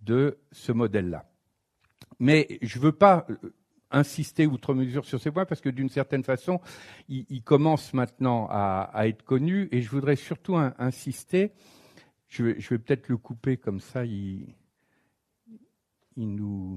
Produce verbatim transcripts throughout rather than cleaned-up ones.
de ce modèle-là. Mais je ne veux pas insister outre mesure sur ces points parce que d'une certaine façon, ils, ils commencent maintenant à, à être connus et je voudrais surtout un, insister, je vais, je vais peut-être le couper comme ça, il, il nous...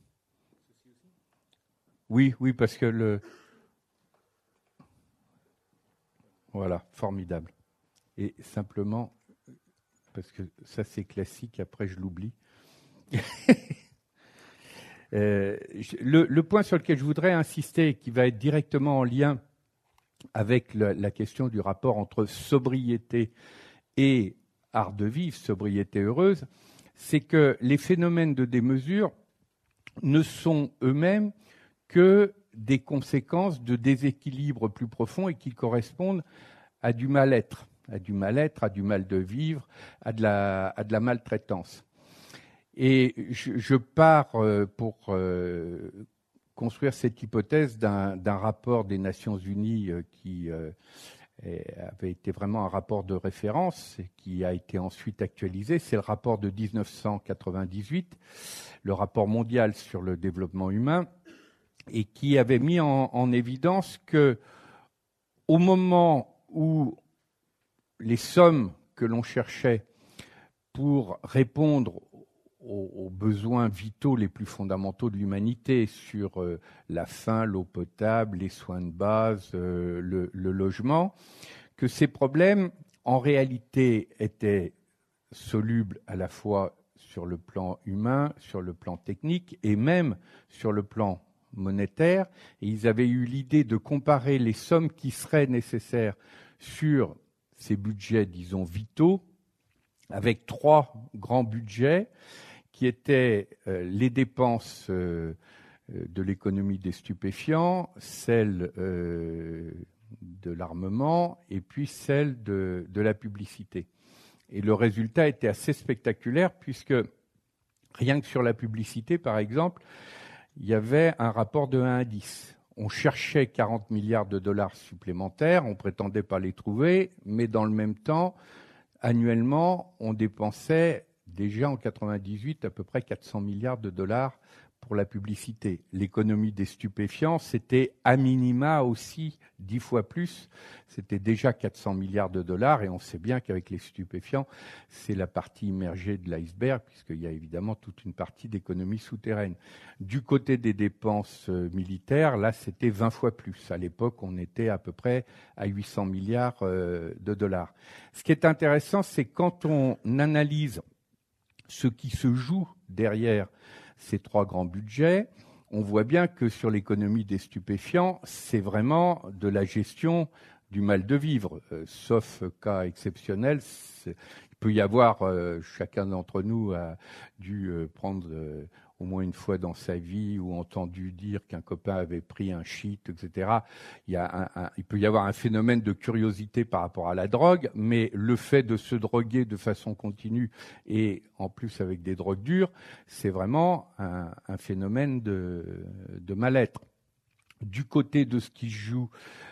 Oui, oui, parce que le... Voilà, formidable. Et simplement, parce que ça c'est classique, après je l'oublie. euh, le, le point sur lequel je voudrais insister, qui va être directement en lien avec la, la question du rapport entre sobriété et art de vivre, sobriété heureuse, c'est que les phénomènes de démesure ne sont eux-mêmes que des conséquences de déséquilibres plus profonds et qui correspondent à du mal-être, à du mal-être, à du mal de vivre, à de la, à de la maltraitance. Et je, je pars euh, pour euh, construire cette hypothèse d'un, d'un rapport des Nations Unies euh, qui euh, avait été vraiment un rapport de référence et qui a été ensuite actualisé. C'est le rapport de dix-neuf cent quatre-vingt-dix-huit, le rapport mondial sur le développement humain, et qui avait mis en, en évidence que, au moment où les sommes que l'on cherchait pour répondre aux, aux besoins vitaux les plus fondamentaux de l'humanité sur euh, la faim, l'eau potable, les soins de base, euh, le, le logement, que ces problèmes, en réalité, étaient solubles à la fois sur le plan humain, sur le plan technique et même sur le plan monétaire. Et ils avaient eu l'idée de comparer les sommes qui seraient nécessaires sur ces budgets, disons, vitaux, avec trois grands budgets qui étaient euh, les dépenses euh, de l'économie des stupéfiants, celles euh, de l'armement et puis celles de, de la publicité. Et le résultat était assez spectaculaire puisque rien que sur la publicité, par exemple, il y avait un rapport de un à dix. On cherchait quarante milliards de dollars supplémentaires, on prétendait pas les trouver, mais dans le même temps, annuellement, on dépensait déjà en quatre-vingt-dix-huit à peu près quatre cents milliards de dollars pour la publicité. L'économie des stupéfiants, c'était à minima aussi dix fois plus. C'était déjà quatre cents milliards de dollars et on sait bien qu'avec les stupéfiants, c'est la partie immergée de l'iceberg puisqu'il y a évidemment toute une partie d'économie souterraine. Du côté des dépenses militaires, là, c'était vingt fois plus. À l'époque, on était à peu près à huit cents milliards de dollars. Ce qui est intéressant, c'est quand on analyse ce qui se joue derrière ces trois grands budgets, on voit bien que sur l'économie des stupéfiants, c'est vraiment de la gestion du mal de vivre, euh, sauf cas exceptionnel. Il peut y avoir, euh, chacun d'entre nous a dû euh, prendre euh, au moins une fois dans sa vie ou entendu dire qu'un copain avait pris un shit, et cetera. Il, y a un, un, il peut y avoir un phénomène de curiosité par rapport à la drogue, mais le fait de se droguer de façon continue et en plus avec des drogues dures, c'est vraiment un, un phénomène de, de mal-être. Du côté de ce qui se joue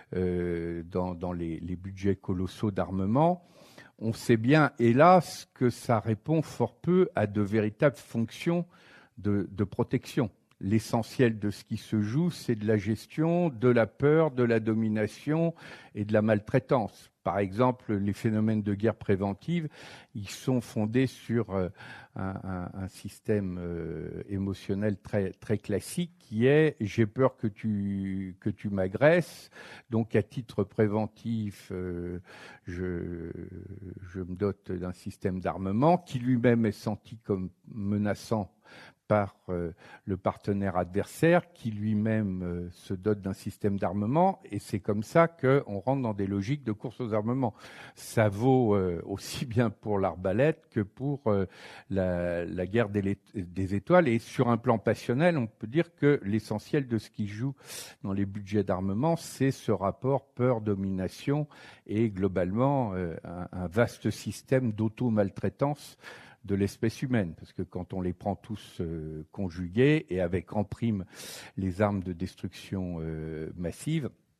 euh, dans, dans les, les budgets colossaux d'armement, on sait bien, hélas, que ça répond fort peu à de véritables fonctions de, de protection. L'essentiel de ce qui se joue, c'est de la gestion, de la peur, de la domination et de la maltraitance. Par exemple, les phénomènes de guerre préventive, ils sont fondés sur euh, un, un, un système euh, émotionnel très, très classique qui est « j'ai peur que tu, que tu m'agresses, donc à titre préventif, euh, je, je me dote d'un système d'armement qui lui-même est senti comme menaçant par euh, le partenaire adversaire qui lui-même euh, se dote d'un système d'armement et c'est comme ça qu'on rentre dans des logiques de course aux armements. Ça vaut euh, aussi bien pour l'arbalète que pour euh, la, la guerre des, des étoiles et sur un plan passionnel, on peut dire que l'essentiel de ce qui joue dans les budgets d'armement, c'est ce rapport peur-domination et globalement euh, un, un vaste système d'auto-maltraitance de l'espèce humaine, parce que quand on les prend tous euh, conjugués et avec en prime les armes de destruction euh, massive,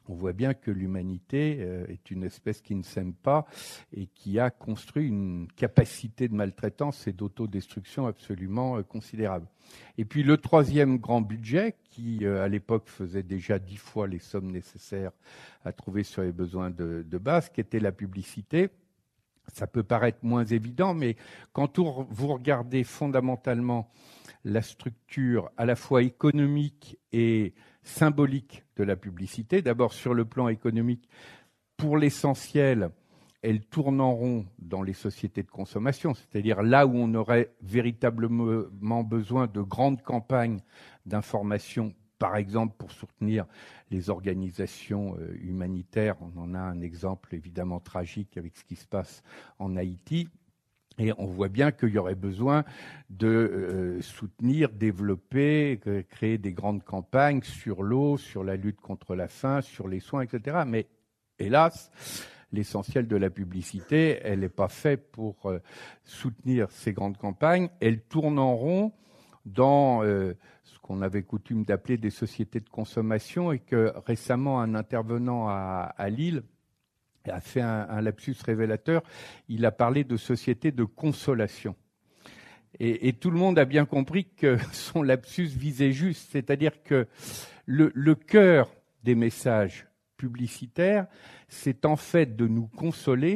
on voit bien que l'humanité euh, est une espèce qui ne s'aime pas et qui a construit une capacité de maltraitance et d'autodestruction absolument euh, considérable. Et puis le troisième grand budget, qui euh, à l'époque faisait déjà dix fois les sommes nécessaires à trouver sur les besoins de, de base, qui était la publicité. Ça peut paraître moins évident, mais quand vous regardez fondamentalement la structure à la fois économique et symbolique de la publicité, d'abord sur le plan économique, pour l'essentiel, elle tourne en rond dans les sociétés de consommation, c'est-à-dire là où on aurait véritablement besoin de grandes campagnes d'information, par exemple pour soutenir les organisations humanitaires. On en a un exemple évidemment tragique avec ce qui se passe en Haïti. Et on voit bien qu'il y aurait besoin de euh, soutenir, développer, euh, créer des grandes campagnes sur l'eau, sur la lutte contre la faim, sur les soins, et cetera. Mais hélas, l'essentiel de la publicité, elle n'est pas faite pour euh, soutenir ces grandes campagnes. Elle tourne en rond dans euh, ce qu'on avait coutume d'appeler des sociétés de consommation, et que récemment, un intervenant à, à Lille a fait un, un lapsus révélateur. Il a parlé de société de consolation. Et, et tout le monde a bien compris que son lapsus visait juste, c'est-à-dire que le, le cœur des messages publicitaires, c'est en fait de nous consoler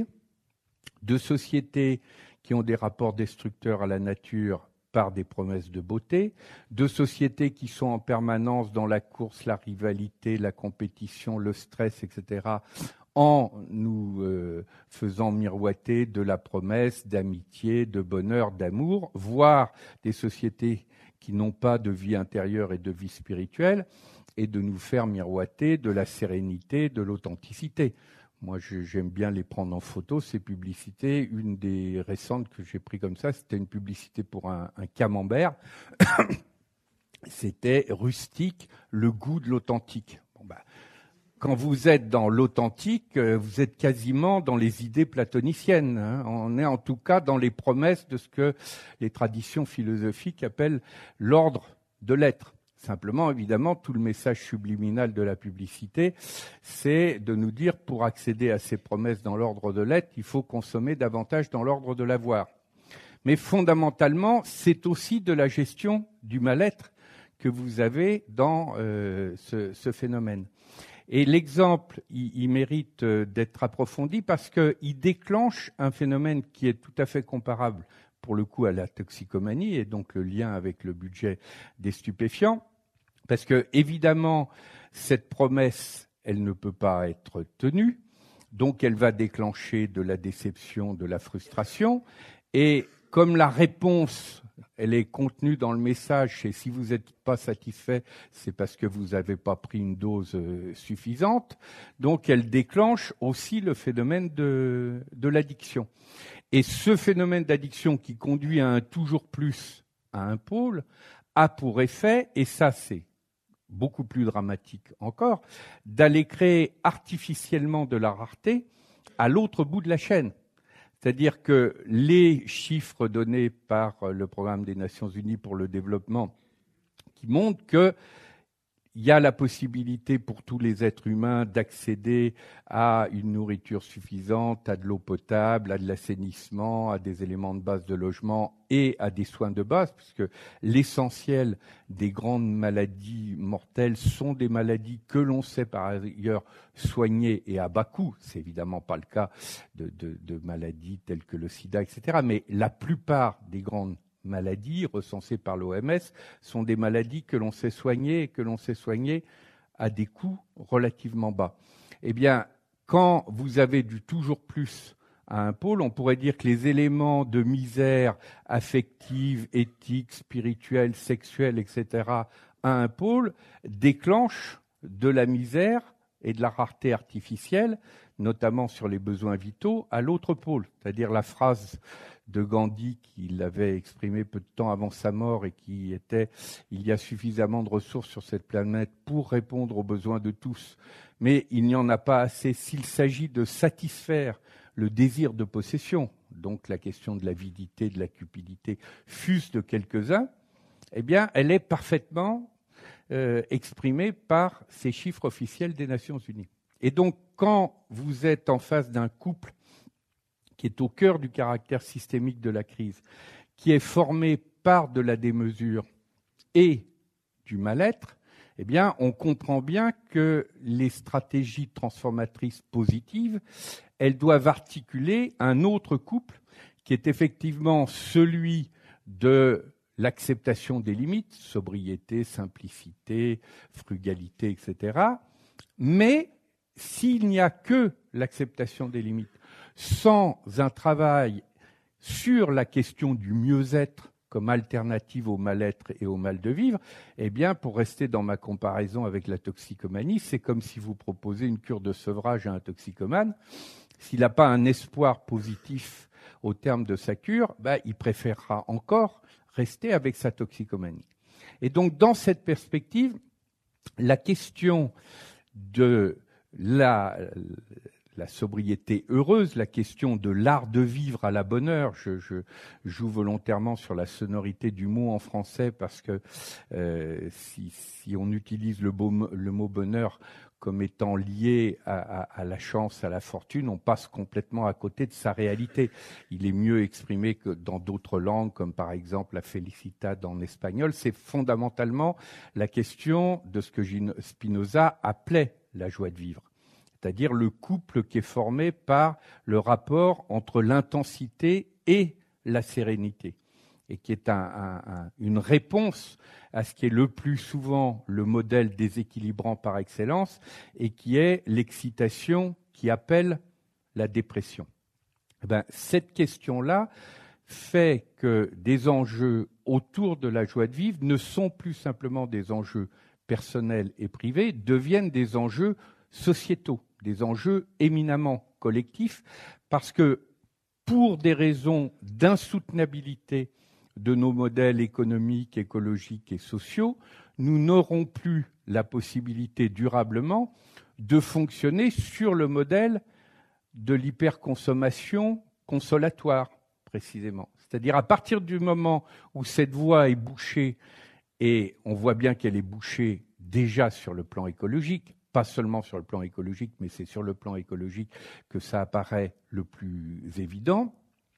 de sociétés qui ont des rapports destructeurs à la nature par des promesses de beauté, de sociétés qui sont en permanence dans la course, la rivalité, la compétition, le stress, et cetera, en nous euh, faisant miroiter de la promesse d'amitié, de bonheur, d'amour, voire des sociétés qui n'ont pas de vie intérieure et de vie spirituelle, et de nous faire miroiter de la sérénité, de l'authenticité. Moi, je, j'aime bien les prendre en photo, ces publicités. Une des récentes que j'ai pris comme ça, c'était une publicité pour un, un camembert. C'était rustique, le goût de l'authentique. Bon, bah, quand vous êtes dans l'authentique, vous êtes quasiment dans les idées platoniciennes. Hein. On est en tout cas dans les promesses de ce que les traditions philosophiques appellent l'ordre de l'être. Simplement, évidemment, tout le message subliminal de la publicité, c'est de nous dire, pour accéder à ces promesses dans l'ordre de l'être, il faut consommer davantage dans l'ordre de l'avoir. Mais fondamentalement, c'est aussi de la gestion du mal-être que vous avez dans euh, ce, ce phénomène. Et l'exemple, il, il mérite d'être approfondi parce qu'il déclenche un phénomène qui est tout à fait comparable, pour le coup, à la toxicomanie, et donc le lien avec le budget des stupéfiants. Parce que, évidemment, cette promesse, elle ne peut pas être tenue, donc elle va déclencher de la déception, de la frustration, et comme la réponse, elle est contenue dans le message, et si vous n'êtes pas satisfait, c'est parce que vous n'avez pas pris une dose euh, suffisante. Donc, elle déclenche aussi le phénomène de, de l'addiction. Et ce phénomène d'addiction qui conduit à un toujours plus, à un pôle, a pour effet, et ça c'est beaucoup plus dramatique encore, d'aller créer artificiellement de la rareté à l'autre bout de la chaîne. C'est-à-dire que les chiffres donnés par le Programme des Nations Unies pour le développement qui montrent qu'il y a la possibilité pour tous les êtres humains d'accéder à une nourriture suffisante, à de l'eau potable, à de l'assainissement, à des éléments de base de logement et à des soins de base, puisque l'essentiel des grandes maladies mortelles sont des maladies que l'on sait par ailleurs soigner et à bas coût. C'est évidemment pas le cas de, de, de maladies telles que le sida, et cetera. Mais la plupart des grandes maladies recensées par l'O M S sont des maladies que l'on sait soigner et que l'on sait soigner à des coûts relativement bas. Eh bien, quand vous avez du toujours plus à un pôle, on pourrait dire que les éléments de misère affective, éthique, spirituelle, sexuelle, et cetera à un pôle déclenchent de la misère et de la rareté artificielle, notamment sur les besoins vitaux, à l'autre pôle. C'est-à-dire la phrase de Gandhi qu'il avait exprimée peu de temps avant sa mort et qui était « Il y a suffisamment de ressources sur cette planète pour répondre aux besoins de tous, mais il n'y en a pas assez s'il s'agit de satisfaire le désir de possession, donc la question de l'avidité, de la cupidité, fût-ce de quelques-uns », eh bien, elle est parfaitement euh, exprimée par ces chiffres officiels des Nations Unies. Et donc, quand vous êtes en face d'un couple qui est au cœur du caractère systémique de la crise, qui est formé par de la démesure et du mal-être, eh bien, on comprend bien que les stratégies transformatrices positives, elles doivent articuler un autre couple qui est effectivement celui de l'acceptation des limites, sobriété, simplicité, frugalité, et cetera. Mais s'il n'y a que l'acceptation des limites, sans un travail sur la question du mieux-être comme alternative au mal-être et au mal de vivre, eh bien, pour rester dans ma comparaison avec la toxicomanie, c'est comme si vous proposez une cure de sevrage à un toxicomane. S'il n'a pas un espoir positif au terme de sa cure, ben, il préférera encore rester avec sa toxicomanie. Et donc, dans cette perspective, la question de la, la sobriété heureuse, la question de l'art de vivre à la bonne heure, je, je joue volontairement sur la sonorité du mot en français parce que euh, si, si on utilise le, beau, le mot bonheur comme étant lié à, à, à la chance, à la fortune, on passe complètement à côté de sa réalité. Il est mieux exprimé que dans d'autres langues, comme par exemple la felicidad en espagnol. C'est fondamentalement la question de ce que Spinoza appelait la joie de vivre, c'est-à-dire le couple qui est formé par le rapport entre l'intensité et la sérénité, et qui est un, un, un, une réponse à ce qui est le plus souvent le modèle déséquilibrant par excellence, et qui est l'excitation qui appelle la dépression. Eh bien, cette question-là fait que des enjeux autour de la joie de vivre ne sont plus simplement des enjeux personnels et privés, deviennent des enjeux sociétaux, des enjeux éminemment collectifs, parce que pour des raisons d'insoutenabilité de nos modèles économiques, écologiques et sociaux, nous n'aurons plus la possibilité durablement de fonctionner sur le modèle de l'hyperconsommation consolatoire, précisément. C'est-à-dire à partir du moment où cette voie est bouchée, et on voit bien qu'elle est bouchée déjà sur le plan écologique, pas seulement sur le plan écologique, mais c'est sur le plan écologique que ça apparaît le plus évident.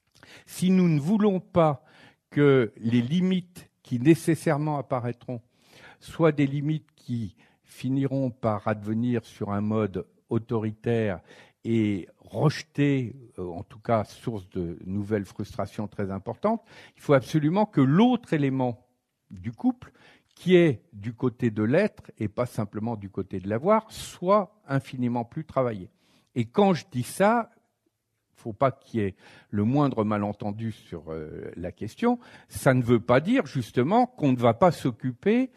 Si nous ne voulons pas que les limites qui nécessairement apparaîtront soient des limites qui finiront par advenir sur un mode autoritaire et rejeter, en tout cas source de nouvelles frustrations très importantes, il faut absolument que l'autre élément du couple, qui est du côté de l'être et pas simplement du côté de l'avoir, soit infiniment plus travaillé. Et quand je dis ça, il ne faut pas qu'il y ait le moindre malentendu sur euh, la question, ça ne veut pas dire justement qu'on ne va pas s'occuper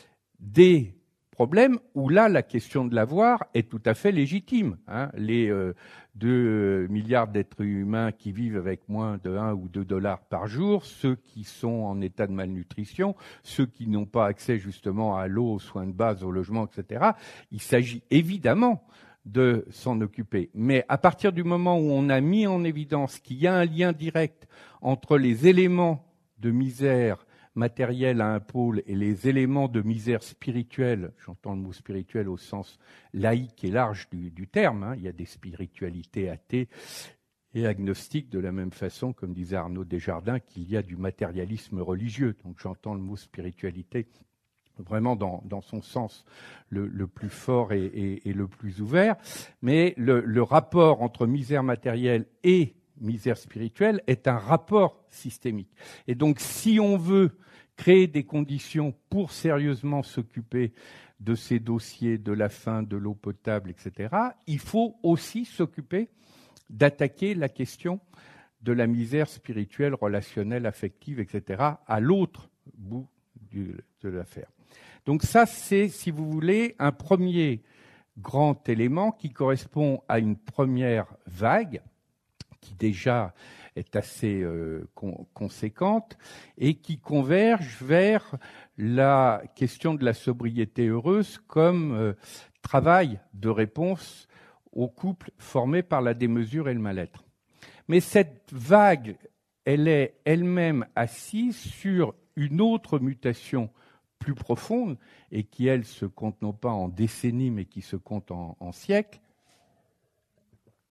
des problèmes où là, la question de l'avoir est tout à fait légitime. Hein. Les euh, deux milliards d'êtres humains qui vivent avec moins de un ou deux dollars par jour, ceux qui sont en état de malnutrition, ceux qui n'ont pas accès justement à l'eau, aux soins de base, au logement, et cetera. Il s'agit évidemment de s'en occuper. Mais à partir du moment où on a mis en évidence qu'il y a un lien direct entre les éléments de misère matérielle à un pôle et les éléments de misère spirituelle, j'entends le mot spirituel au sens laïque et large du, du terme, hein, il y a des spiritualités athées et agnostiques de la même façon, comme disait Arnaud Desjardins, qu'il y a du matérialisme religieux. Donc j'entends le mot spiritualité vraiment dans, dans son sens le, le plus fort et, et, et le plus ouvert. Mais le, le rapport entre misère matérielle et misère spirituelle est un rapport systémique. Et donc, si on veut créer des conditions pour sérieusement s'occuper de ces dossiers, de la faim, de l'eau potable, et cetera, il faut aussi s'occuper d'attaquer la question de la misère spirituelle, relationnelle, affective, et cetera, à l'autre bout du, de l'affaire. Donc ça, c'est, si vous voulez, un premier grand élément qui correspond à une première vague, qui déjà est assez euh, con- conséquente et qui converge vers la question de la sobriété heureuse comme euh, travail de réponse au couple formé par la démesure et le mal-être. Mais cette vague, elle est elle-même assise sur une autre mutation plus profonde et qui, elle, se compte non pas en décennies mais qui se compte en, en siècles,